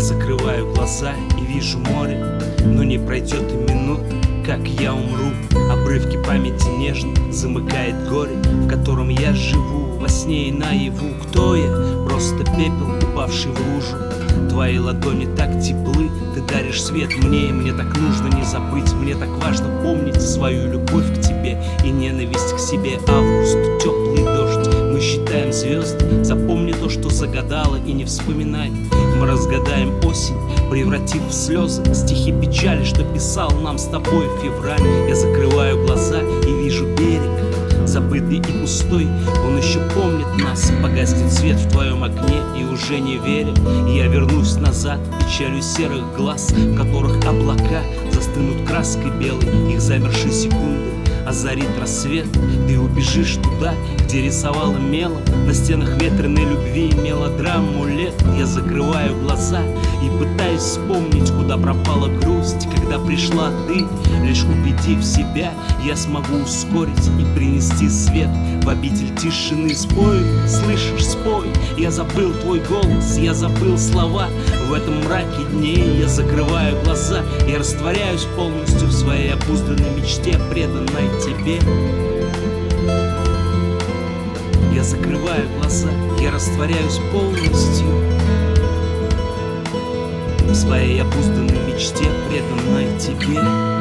закрываю глаза и вижу море, но не пройдет и минуты, как я умру. Обрывки памяти нежно замыкает горе, в котором я живу во сне и наяву. Кто я? Просто пепел, упавший в лужу. Твои ладони так теплы, ты даришь свет мне, и мне так нужно не забыть. Мне так важно помнить свою любовь к тебе и ненависть к себе. Август, теплый дождь, мы считаем звезды. Запомни то, что загадала, и не вспоминай. Мы разгадаем осень, превратив в слезы стихи печали, что писал нам с тобой февраль. Я закрываю глаза и вижу берег, забытый и пустой, он еще помнит нас. Погаснет свет в твоем окне, и уже не веря, я вернусь назад печалью серых глаз, в которых облака застынут краской белой. Их замершие секунды озарит рассвет. Ты убежишь туда, где рисовала мелом на стенах ветреной любви мелодраму лет. Я закрываю глаза и пытаюсь вспомнить, куда пропала грусть, когда пришла ты. Лишь убедив себя, я смогу ускорить и принести свет в обитель тишины. Спой, слышишь, спой. Я забыл твой голос, я забыл слова. В этом мраке дней я закрываю глаза, я растворяюсь полностью в своей обузданной мечте, преданной тебе. Я закрываю глаза, я растворяюсь полностью в своей обузданной мечте, преданной тебе.